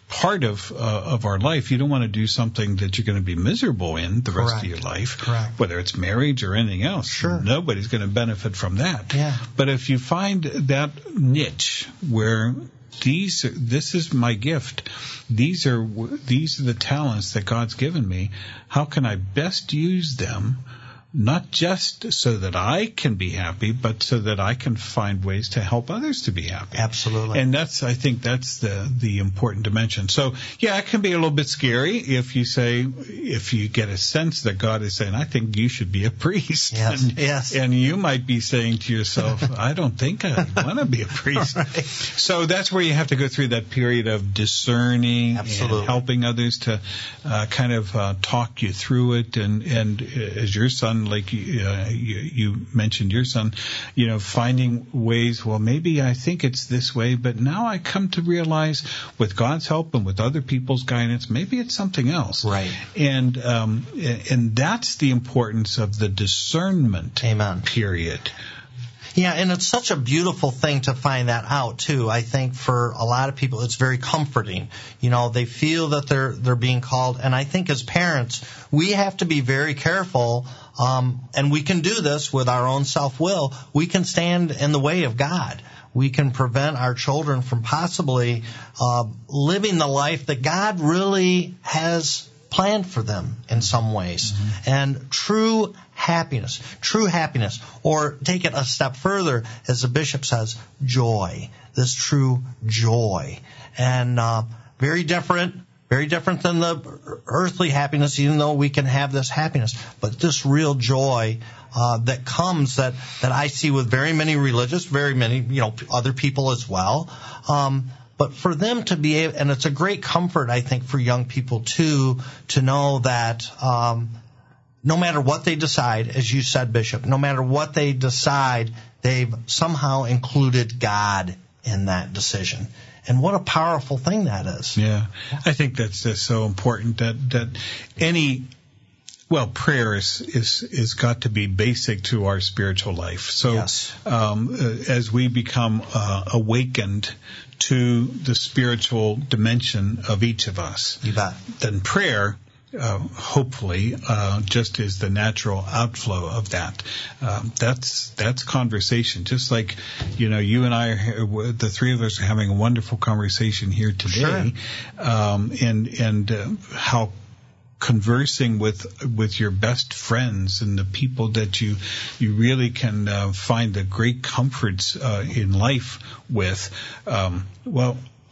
part of uh, of our life. You don't want to do something that you're going to be miserable in the rest Correct. of your life, Correct. whether it's marriage or anything else. Sure. Nobody's going to benefit from that. Yeah. But if you find that niche where these, this is my gift, these are these are the talents that God's given me, how can I best use them? Not just so that I can be happy, but so that I can find ways to help others to be happy. Absolutely. And that's, I think that's the, the important dimension. So, yeah, it can be a little bit scary if you say, if you get a sense that God is saying, I think you should be a priest. Yes. And, yes. and you might be saying to yourself, I don't think I want to be a priest. Right. So that's where you have to go through that period of discerning Absolutely. and helping others to uh, kind of uh, talk you through it. And, and as your son, like you, uh, you, you mentioned your son, you know, finding ways, well, maybe I think it's this way, but now I come to realize with God's help and with other people's guidance, maybe it's something else. Right. And, um, and that's the importance of the discernment Amen. period. Yeah, and it's such a beautiful thing to find that out too. I think for a lot of people, it's very comforting. You know, they feel that they're they're being called, and I think as parents, we have to be very careful. Um, and we can do this with our own self-will. We can stand in the way of God. We can prevent our children from possibly uh, living the life that God really has planned for them in some ways. Mm-hmm. And true happiness, true happiness, or take it a step further, as the bishop says, joy, this true joy. And uh, very different, very different than the earthly happiness, even though we can have this happiness. But this real joy uh, that comes, that, that I see with very many religious, very many, you know, other people as well. Um, But for them to be able, and it's a great comfort, I think, for young people, too, to know that um, no matter what they decide, as you said, Bishop, no matter what they decide, they've somehow included God in that decision. And what a powerful thing that is. Yeah, I think that's just so important that, that any... Well, prayer is, is, is got to be basic to our spiritual life. So, yes. um, as we become uh, awakened to the spiritual dimension of each of us, you bet. Then prayer, uh, hopefully, uh, just is the natural outflow of that. Um, that's that's conversation. Just like, you know, you and I, are, the three of us, are having a wonderful conversation here today, sure. um, and and uh, how. Conversing with with your best friends and the people that you you really can uh, find the great comforts uh, in life with. Um, well,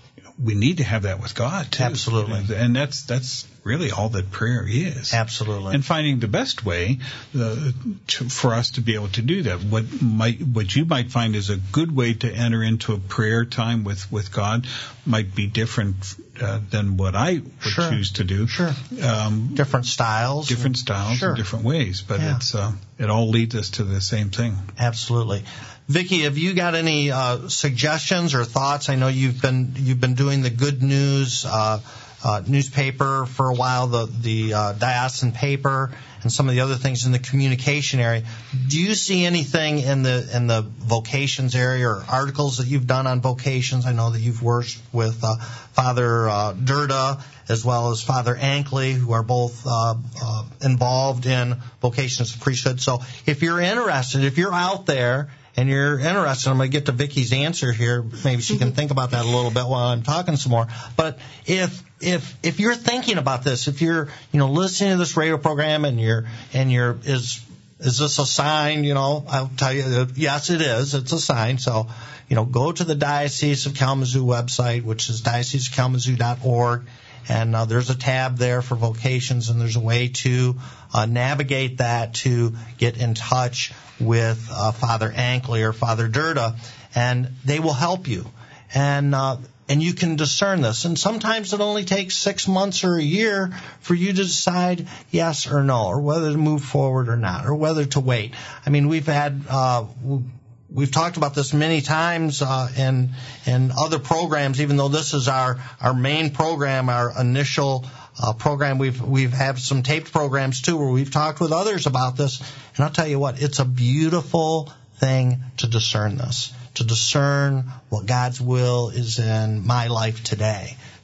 we need to have that with God too. Absolutely, and that's that's really all that prayer is. Absolutely, and finding the best way uh, to, for us to be able to do that. What might what you might find is a good way to enter into a prayer time with with God might be different uh, than what I would sure. choose to do. Sure. Um, different styles. Different styles sure. in different ways, but yeah. it's uh, it all leads us to the same thing. Absolutely. Vicki, have you got any uh, suggestions or thoughts? I know you've been you've been doing the Good News uh, uh, newspaper for a while, the the uh, diocesan paper, and some of the other things in the communication area. Do you see anything in the in the vocations area or articles that you've done on vocations? I know that you've worked with uh, Father uh, Durda as well as Father Ankley, who are both uh, uh, involved in vocations of priesthood. So if you're interested, if you're out there and you're interested, I'm going to get to Vicki's answer here. Maybe she can think about that a little bit while I'm talking some more. But if if if you're thinking about this, if you're you know listening to this radio program and you're and you're is is this a sign? You know, I'll tell you, yes, it is. It's a sign. So you know, go to the Diocese of Kalamazoo website, which is diocese of kalamazoo dot org. And uh, there's a tab there for vocations, and there's a way to uh, navigate that to get in touch with uh, Father Ankley or Father Durda, and they will help you. And uh, and you can discern this. And sometimes it only takes six months or a year for you to decide yes or no, or whether to move forward or not, or whether to wait. I mean, we've had... Uh, We've talked about this many times uh, in in other programs. Even though this is our, our main program, our initial uh, program, we've we've had some taped programs too, where we've talked with others about this. And I'll tell you what, it's a beautiful thing to discern this, to discern what God's will is in my life today.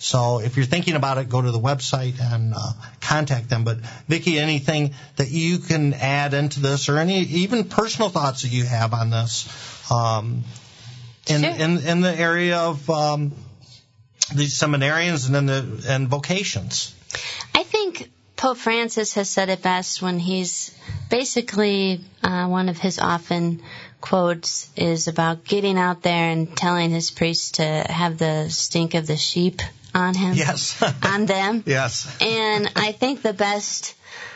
So if you're thinking about it, go to the website and uh, contact them. But Vicki, anything that you can add into this, or any even personal thoughts that you have on this, um, in, sure. in in the area of um, these seminarians and in the and vocations? I think Pope Francis has said it best when he's basically uh, one of his often quotes is about getting out there and telling his priests to have the stink of the sheep on him. Yes. On them. Yes. And I think the best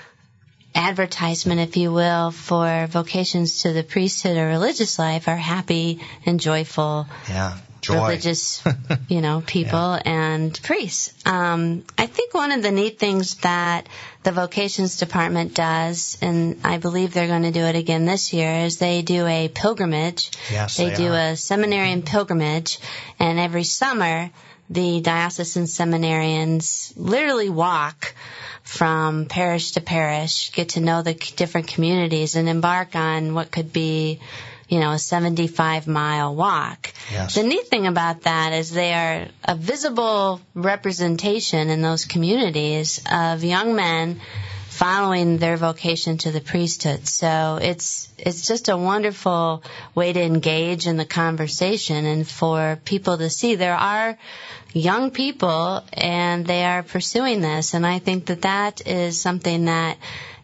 advertisement, if you will, for vocations to the priesthood or religious life are happy and joyful. Yeah. Joy. Religious, you know, people yeah. and priests. Um, I think one of the neat things that the vocations department does, and I believe they're going to do it again this year, is they do a pilgrimage. Yes, they, they do are. a seminarian pilgrimage, and every summer the diocesan seminarians literally walk from parish to parish, get to know the different communities, and embark on what could be, you know, a seventy-five mile walk. Yes. The neat thing about that is they are a visible representation in those communities of young men following their vocation to the priesthood. So it's it's just a wonderful way to engage in the conversation and for people to see there are young people and they are pursuing this. And I think that that is something that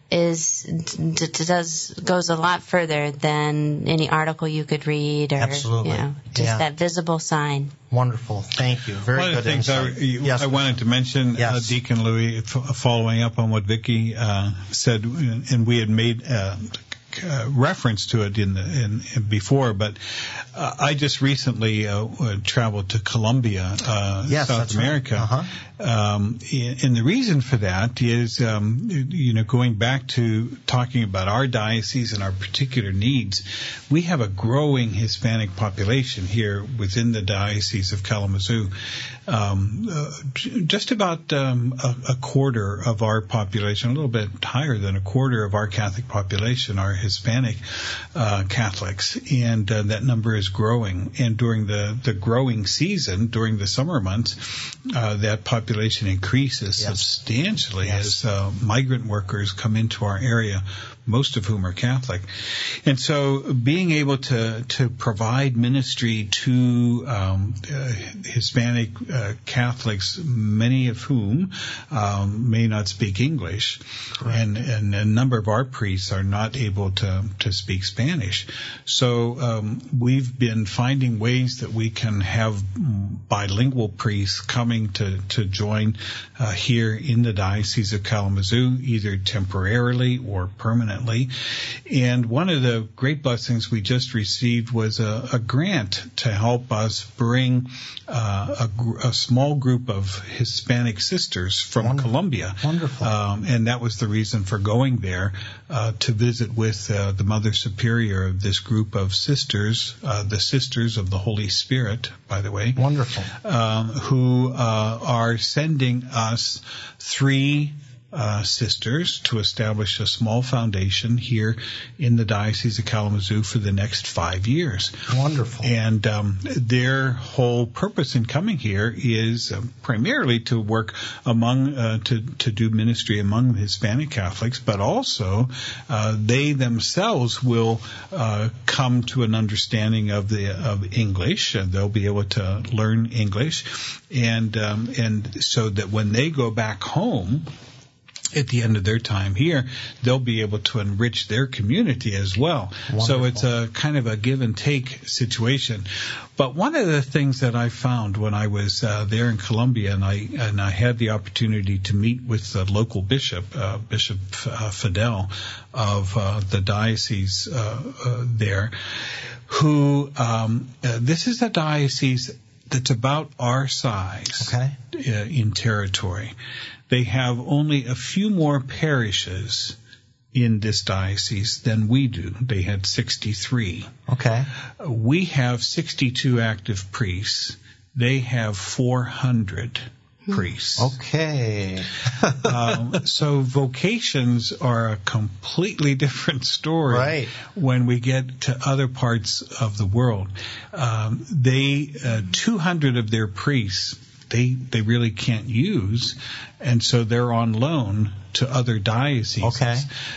is d- does goes a lot further than any article you could read, or Absolutely. you know, just yeah. that visible sign. Wonderful, thank you. Very One good of the things I, insight. you, yes, I wanted to mention, yes. uh, Deacon Louis, f- following up on what Vicki uh, said, and we had made uh, uh, reference to it in, the, in, in before, but uh, I just recently uh, traveled to Colombia, uh, yes, South that's America. Right. Uh-huh. Um, and the reason for that is, um, you know, going back to talking about our diocese and our particular needs, we have a growing Hispanic population here within the Diocese of Kalamazoo. Um, uh, just about um, a, a quarter of our population, a little bit higher than a quarter of our Catholic population are Hispanic uh, Catholics, and uh, that number is growing. And during the, the growing season, during the summer months, uh, that population increases yes. substantially yes. as uh, migrant workers come into our area, most of whom are Catholic. And so being able to, to provide ministry to um, uh, Hispanic uh, Catholics, many of whom um, may not speak English, and, and a number of our priests are not able to, to speak Spanish. So um, we've been finding ways that we can have bilingual priests coming to, to join uh, here in the Diocese of Kalamazoo, either temporarily or permanently. And one of the great blessings we just received was a, a grant to help us bring uh, a, a small group of Hispanic sisters from Wonderful. Colombia. Wonderful. Um, and that was the reason for going there, uh, to visit with uh, the Mother Superior of this group of sisters, uh, the Sisters of the Holy Spirit, by the way. Wonderful. Um, who uh, are sending us three Uh, sisters to establish a small foundation here in the Diocese of Kalamazoo for the next five years. Wonderful. And um, their whole purpose in coming here is uh, primarily to work among, uh, to, to do ministry among Hispanic Catholics, but also uh, they themselves will uh, come to an understanding of the of English, and they'll be able to learn English, and um, and so that when they go back home, at the end of their time here, they'll be able to enrich their community as well. Wonderful. So it's a kind of a give and take situation. But one of the things that I found when I was uh, there in Colombia, and I and I had the opportunity to meet with the local bishop, uh, Bishop uh, Fidel of uh, the diocese uh, uh, there, who um, uh, this is a diocese that's about our size okay. uh, in territory. They have only a few more parishes in this diocese than we do. They had sixty-three. Okay. We have sixty-two active priests. They have four hundred priests. Okay. um, so vocations are a completely different story right. when we get to other parts of the world. Um, they, uh, two hundred of their priests they they really can't use, and so they're on loan to other dioceses. Okay.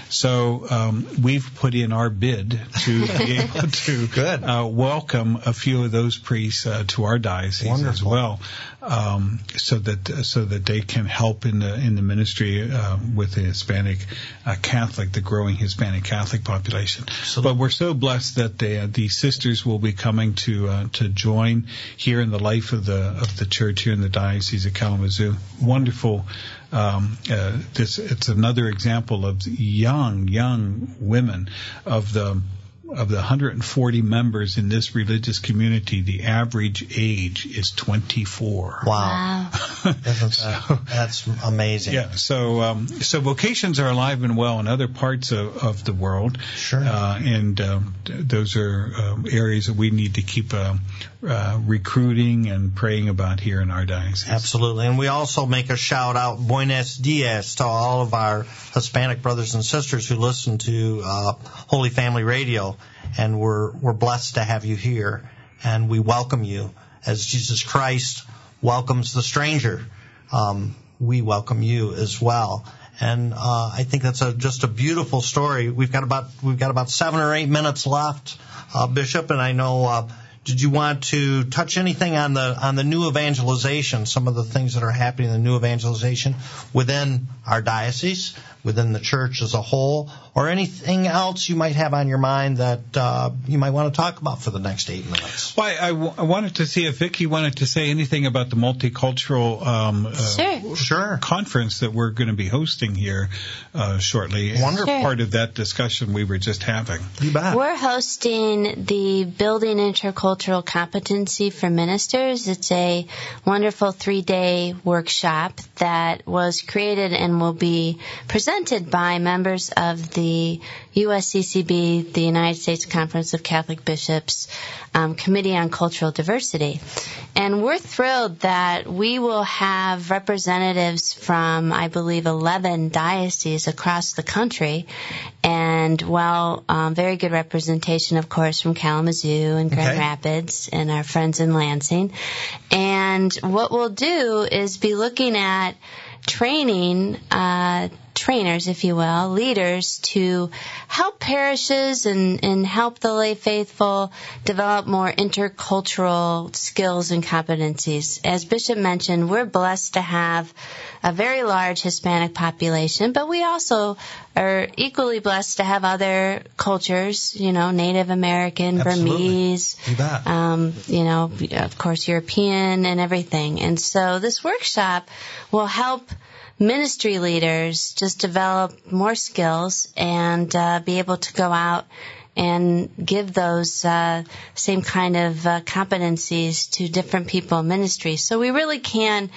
So um, we've put in our bid to be able to Good. Uh, welcome a few of those priests uh, to our diocese Wonderful. as well, um, so that uh, so that they can help in the in the ministry uh, with the Hispanic uh, Catholic, the growing Hispanic Catholic population. Absolutely. But we're so blessed that the uh, the sisters will be coming to uh, to join here in the life of the of the church here in the Diocese of Kalamazoo. Wonderful. Um, uh, this it's another example of young young women of the of the one hundred forty members in this religious community. The average age is twenty-four. Wow. Wow. Isn't that, that's amazing. Yeah, so um, so vocations are alive and well in other parts of, of the world. Sure. Uh, and um, those are um, areas that we need to keep uh, uh, recruiting and praying about here in our diocese. Absolutely. And we also make a shout out, Buenos Dias, to all of our Hispanic brothers and sisters who listen to uh, Holy Family Radio. And we're we're blessed to have you here. And we welcome you as Jesus Christ welcomes the stranger. Um, we welcome you as well. And uh, I think that's a, just a beautiful story. We've got about we've got about seven or eight minutes left, uh, Bishop. And I know. Uh, Did you want to touch anything on the on the new evangelization? Some of the things that are happening in the new evangelization within our diocese, within the church as a whole, or anything else you might have on your mind that uh, you might want to talk about for the next eight minutes? Well, I, I, w- I wanted to see if Vicki wanted to say anything about the multicultural um, uh, Sure. Sure. conference that we're going to be hosting here uh, shortly. Wonderful. Sure. Part of that discussion we were just having. You bet. We're hosting the Building Intercultural Competency for Ministers. It's a wonderful three-day workshop that was created and will be presented by members of the U S C C B, the United States Conference of Catholic Bishops, um, Committee on Cultural Diversity. And we're thrilled that we will have representatives from, I believe, eleven dioceses across the country, and well, um, very good representation, of course, from Kalamazoo and Grand Okay. Rapids and our friends in Lansing. And what we'll do is be looking at training uh, trainers, if you will, leaders to help parishes and, and help the lay faithful develop more intercultural skills and competencies. As Bishop mentioned, we're blessed to have a very large Hispanic population, but we also are equally blessed to have other cultures, you know, Native American, Absolutely. Burmese, You bet. um, you know, of course, European and everything. And so this workshop will help ministry leaders just develop more skills and uh, be able to go out and give those uh, same kind of uh, competencies to different people in ministry. So we really can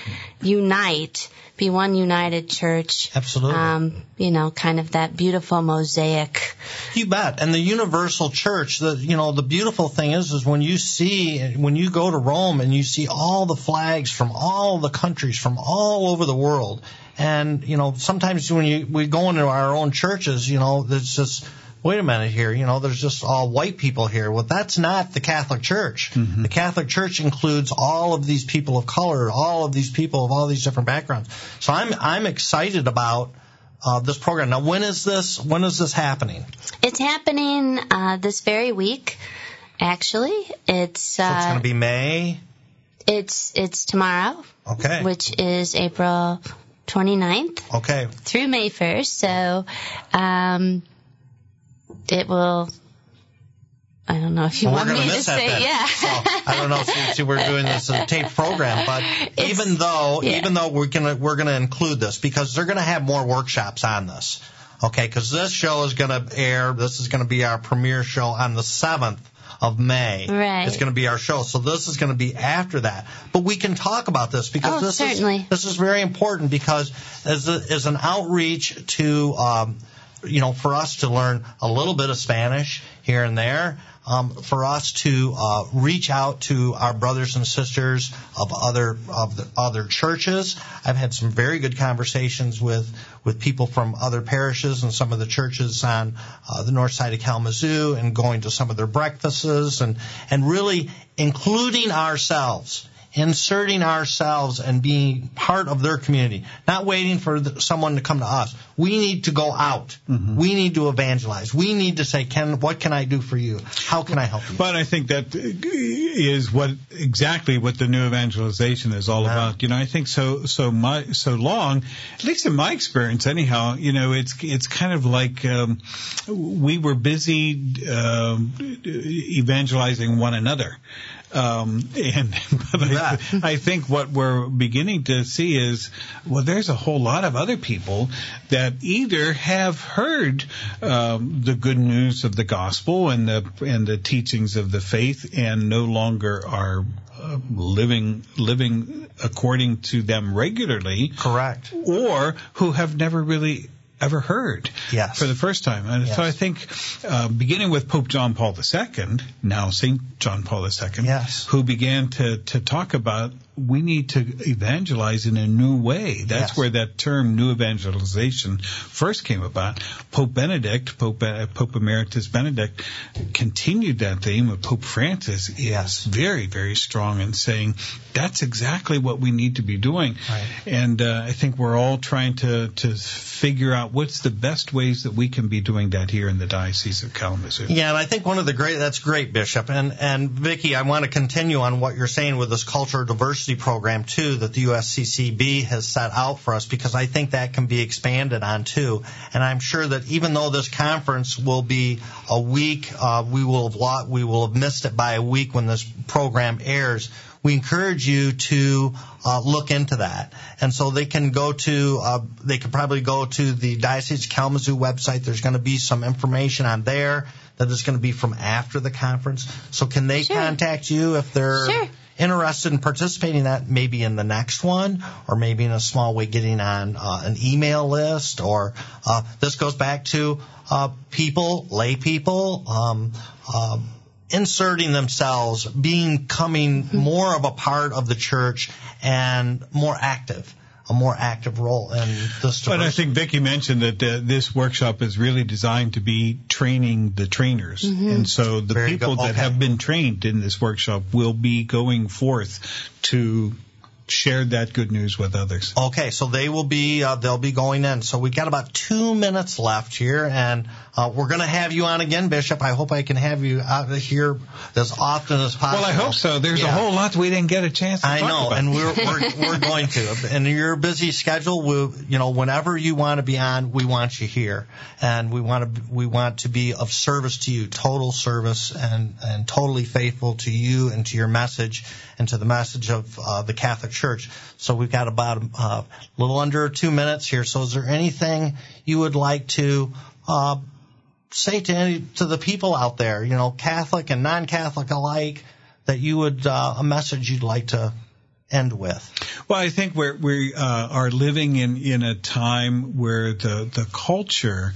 unite, be one united church. Absolutely. Um, you know, kind of that beautiful mosaic. You bet. And the universal church, the you know, the beautiful thing is is when you see when you go to Rome and you see all the flags from all the countries from all over the world. And, you know, sometimes when you we go into our own churches, you know, there's just wait a minute here, you know, there's just all white people here. Well, that's not the Catholic Church. Mm-hmm. The Catholic Church includes all of these people of color, all of these people of all these different backgrounds. So I'm I'm excited about uh, this program. Now, when is this? When is this happening? It's happening uh, this very week. Actually, it's So it's uh, going to be May. it's it's tomorrow, Okay. which is April twenty-ninth Okay. through May first. So um, it will. I don't know if you Well, want we're me going to to miss that say, then. yeah. So I don't know. See, see, we're doing this as a taped program, but It's- even though, yeah. even though we're gonna we're gonna include this because they're gonna have more workshops on this. Okay, because this show is gonna air. This is gonna be our premiere show on the seventh of May. Right. It's gonna be our show. So this is gonna be after that. But we can talk about this because Oh, this certainly. is this is very important because as a, as an outreach to um, you know for us to learn a little bit of Spanish here and there. Um, for us to uh, reach out to our brothers and sisters of other of the other churches. I've had some very good conversations with, with people from other parishes and some of the churches on uh, the north side of Kalamazoo and going to some of their breakfasts and, and really including ourselves inserting ourselves and being part of their community, not waiting for the, someone to come to us. We need to go out. Mm-hmm. We need to evangelize. We need to say, "Ken, what can I do for you? How can I help you?" But I think that is what exactly what the new evangelization is all yeah. about. You know, I think so so my, so long, at least in my experience, anyhow. You know, it's it's kind of like um, we were busy uh, evangelizing one another. Um, and but I, I think what we're beginning to see is, well, there's a whole lot of other people that either have heard um, the good news of the gospel and the and the teachings of the faith, and no longer are uh, living living according to them regularly. Correct. Or who have never really ever heard yes. for the first time. And yes. so I think uh, beginning with Pope John Paul the Second, now Saint John Paul the Second, yes. who began to, to talk about we need to evangelize in a new way. That's yes. where that term new evangelization first came about. Pope Benedict, Pope, uh, Pope Emeritus Benedict, continued that theme. Of Pope Francis is yes. very, very strong in saying that's exactly what we need to be doing. Right. And uh, I think we're all trying to, to figure out what's the best ways that we can be doing that here in the Diocese of Kalamazoo. Yeah, and I think one of the great, that's great, Bishop. And, and Vicki, I want to continue on what you're saying with this cultural diversity program, too, that the U S C C B has set out for us, because I think that can be expanded on, too. And I'm sure that even though this conference will be a week, uh, we will have lot, we will have missed it by a week when this program airs. We encourage you to uh, look into that. And so they can go to, uh, they can probably go to the Diocese of Kalamazoo website. There's going to be some information on there that is going to be from after the conference. So can they sure. contact you if they're sure. interested in participating in that, maybe in the next one, or maybe in a small way getting on uh, an email list? Or uh, this goes back to uh, people, lay people, um, uh, inserting themselves, being coming mm-hmm. more of a part of the church and more active, a more active role in this. But I think Vicki mentioned that uh, this workshop is really designed to be training the trainers. Mm-hmm. And so the Very people okay. that have been trained in this workshop will be going forth to share that good news with others. Okay, so they will be, uh, they'll be going in. So we've got about two minutes left here, and uh, we're going to have you on again, Bishop. I hope I can have you out here as often as possible. Well, I hope so. There's yeah. a whole lot we didn't get a chance to I talk know, about. and we're, we're, we're going to. And your busy schedule, we, you know, whenever you want to be on, we want you here. And we want to, we want to be of service to you, total service, and, and totally faithful to you and to your message and to the message of uh, the Catholic Church. So we've got about a uh, little under two minutes here. So is there anything you would like to uh, say to any, to the people out there, you know, Catholic and non-Catholic alike, that you would, uh, a message you'd like to end with? Well, I think we're, we uh, are living in, in a time where the, the culture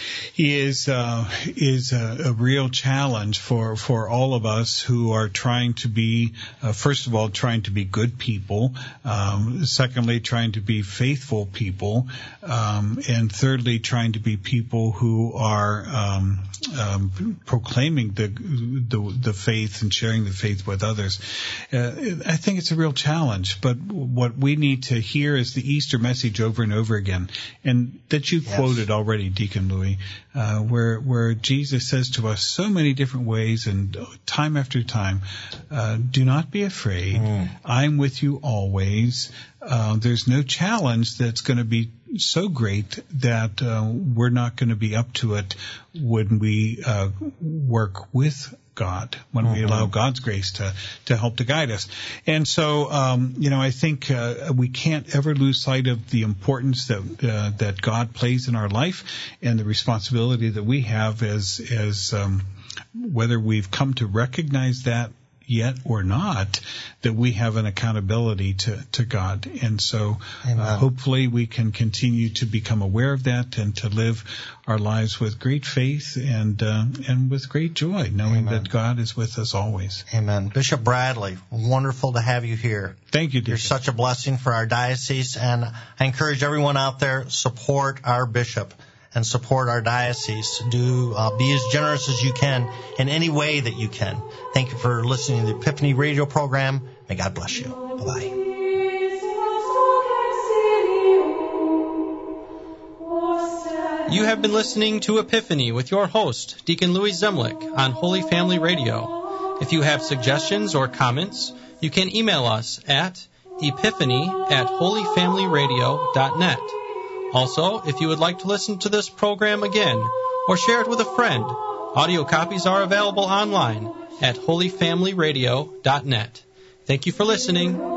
is uh, is a, a real challenge for, for all of us who are trying to be, uh, first of all, trying to be good people, um, secondly, trying to be faithful people, um, and thirdly, trying to be people who are um, um, proclaiming the, the the faith and sharing the faith with others. Uh, I think it's a real challenge, but what we need to hear is the Easter message over and over again, and that you yes. quoted already, Deacon Louis. Uh, where where Jesus says to us so many different ways and time after time, uh, do not be afraid. Mm. I'm with you always. Uh, there's no challenge that's going to be so great that uh, we're not going to be up to it when we uh, work with God, when mm-hmm. we allow God's grace to, to help to guide us. And so, um, you know, I think uh, we can't ever lose sight of the importance that uh, that God plays in our life and the responsibility that we have as, as um, whether we've come to recognize that yet or not, that we have an accountability to, to God. And so uh, hopefully we can continue to become aware of that and to live our lives with great faith and uh, and with great joy, knowing Amen. That God is with us always. Amen. Bishop Bradley, wonderful to have you here. Thank you, Deacon. You're such a blessing for our diocese, and I encourage everyone out there, support our bishop and support our diocese. Do uh, be as generous as you can in any way that you can. Thank you for listening to the Epiphany radio program. May God bless you. Bye-bye. You have been listening to Epiphany with your host, Deacon Louis Zemlick, on Holy Family Radio. If you have suggestions or comments, you can email us at epiphany at holy family radio dot net. Also, if you would like to listen to this program again or share it with a friend, audio copies are available online at holy family radio dot net. Thank you for listening.